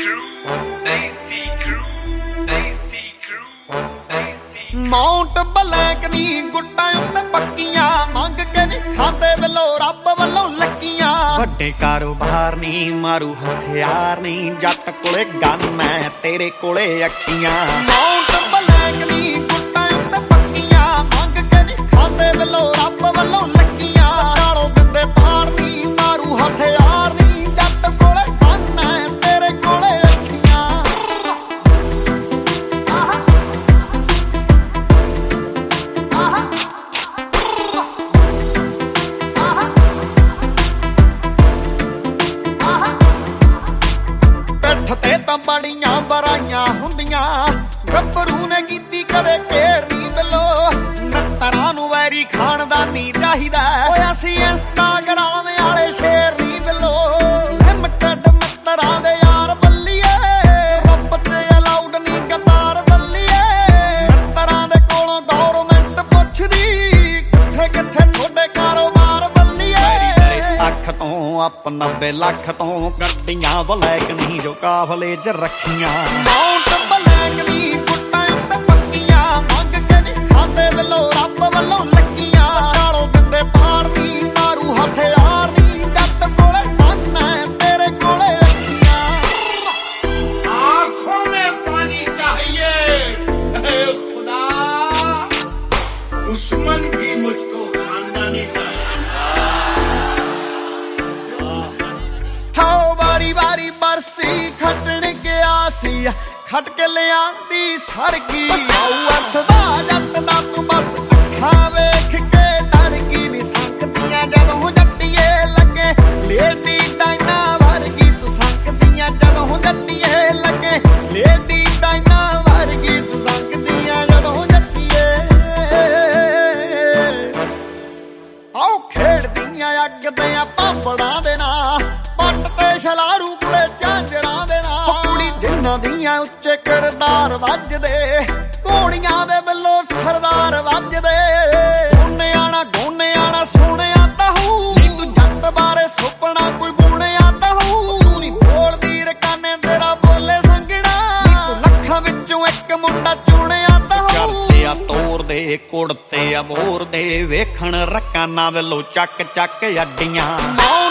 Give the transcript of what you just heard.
Mount black ਨੀ ਗੁੱਟਾਂ ਉੱਤੇ ਪੱਕੀਆਂ ਮੰਗ ਕੇ ਨੀ ਖਾਂਦੇ ਵੱਲੋਂ ਰੱਬ ਵੱਲੋਂ ਲੱਕੀਆਂ ਵੱਡੇ ਕਾਰੋਬਾਰ ਨੀ ਮਾਰੂ ਹਥਿਆਰ ਨੀ ਜੱਟ ਕੋਲੇ ਗਨ ਐ ਤੇਰੇ ਕੋਲੇ ਅੱਖੀਆਂ ਮਾਊਂਟ ਬਲੈਕ ਨੀ ਗੁੱਟਾਂ ਉੱਤੇ ਪੱਕੀਆਂ ਮੰਗ ਕੇ ਨੀ ਖਾਂਦੇ ਵੱਲੋਂ ਰੱਬ ਵੱਲੋਂ ਲੱਕੀਆਂ ਚਾਲੋਂ ਦਿੰਦੇ ਪਾਰ ਨੀ ਮਾਰੂ ਹਥਿਆਰ ਨੀ ਜੱਟ ਕੋਲੇ ਗਨ ਐ ਤੇਰੇ ਕੋਲੇ ਅੱਖੀਆਂ ਤੇ ਤਾਂ ਬੜੀਆਂ ਬਰਾਈਆਂ ਹੁੰਦੀਆਂ ਗੱਭਰੂ ਨੇ ਕੀਤੀ ਕਦੇ ਘੇਰ ਨੀ ਬਿੱਲੋ ਨੱਤਰਾਂ ਨੂੰ ਵੈਰੀ ਖਾਨਦਾਨੀ ਚਾਹੀਦਾ ਓਏ ਅਸੀਂ ਇੰਸਟਾਗ੍ਰਾਮ ਵਾਲੇ ਸ਼ੇਰ ਨੀ ਬਿੱਲੋ ਲਿਮਟਡ ਮੱਤਰਾਂ ਦੇ ਯਾਰ ਬੱਲੀਏ ਰੱਬ ਤੇ ਅਲਾਉਡ ਨੀ ਗਦਾਰ ਬੱਲੀਏ ਨੱਤਰਾਂ ਦੇ ਕੋਲੋਂ ਗੌਰਮੈਂਟ ਪੁੱਛਦੀ ਕਿੱਥੇ ਕਿੱਥੇ ਤੁਹਾਡੇ ਕਾਰੋਬਾਰ ਬੱਲੀਏ ਅੱਖ ਤੋਂ ਅਪ 90 ਲੱਖ ਤੋਂ ਗੱਡੀਆਂ ਬਲੈਕ ਨਹੀਂ ਜੋ ਕਾਫਲੇ 'ਚ ਰੱਖੀਆਂ ਮਾਊਂਟ ਬਲੈਕ ਨੀ ਗੁੱਟਾਂ ਉੱਤੇ ਪੱਕੀਆਂ ਮੰਗ ਕੇ ਨੀ ਖਾਂਦੇ ਵੱਲੋਂ ਰੱਬ ਵੱਲੋਂ ਲੱਕੀਆਂ ਚਾਲੋਂ ਦਿੰਦੇ ਪਾਰ ਨੀ ਮਾਰੂ ਹਥਿਆਰ ਨੀ ਜੱਟ ਕੋਲੇ ਗਨ ਐ ਤੇਰੇ ਕੋਲੇ ਅੱਖੀਆਂ आँखों में पानी चाहिए हे खुदा दुश्मन भी मुझको खानदानी चाहिए ਵਾਰੀ ਬਰਸੀ ਖੱਟਣ ਗਿਆ ਸੀ ਖੱਟ ਕੇ ਲਿਆਂਦੀ ਸਰਗੀ ਆਉ ਅਸਦਾ ਜੱਟ ਦਾ ਤੂੰ ਬਸ ਅੱਖਾਂ ਵੇਖ ਕੇ ਡਰ ਗਈ ਨੀ ਸੰਕਦੀਆਂ ਜਦੋਂ ਜੱਟੀਏ ਲੱਗੇ ਲੇਡੀ ਡਾਇਨਾ ਵਰਗੀ ਤੂੰ ਸੰਕਦੀਆਂ ਜਦੋਂ ਜੱਟੀਏ ਲੱਗੇ ਲੇਡੀ ਡਾਇਨਾ ਵਰਗੀ ਤੂੰ ਸੰਕਦੀਆਂ ਜਦੋਂ ਜੱਟੀਏ ਆਉ ਖੇਡਦੀਆਂ ਅੱਗ ਦੇ ਪਾਪੜਾਂ ਦੇ ਨਾਲ ਪੱਟ ਤੇ ਛਲਾਰੂ ਕੁੜੇ ਝਾਂਜਰਾਂ ਦੇ ਨਾਲ ਕੁੜੀ ਜਿੰਨਾਂ ਦੀਆਂ ਉੱਚੇ ਕਿਰਦਾਰ ਵੱਜਦੇ ਘੋੜੀਆਂ ਦੇ ਵੱਲੋਂ ਸਰਦਾਰ ਵੱਜਦੇ ਗੋਨਿਆਣਾ ਸੋਹਣਿਆ ਤਹੂ ਨੀ ਤੂੰ ਜੱਟ ਬਾਰੇ ਸੁਪਨਾ ਕੋਈ ਬੁਣਿਆ ਤਹੂ ਤੂੰ ਨੀ ਬੋਲਦੀ ਰਕਾਨੇ ਤੇਰਾ ਬੋਲੇ ਸੰਗਣਾ ਨੀ ਤੂੰ ਲੱਖਾਂ ਵਿੱਚੋਂ ਇੱਕ ਮੁੰਡਾ ਚੁਣਿਆ ਤਹੂ ਚਰਚਿਆ ਤੋਰ ਦੇ ਕੁੜਤੇ ਅਬੋਰ ਦੇ ਵੇਖਣ ਰਕਾਨਾ ਵੱਲੋਂ ਚੱਕ ਚੱਕ ਅੱਡੀਆਂ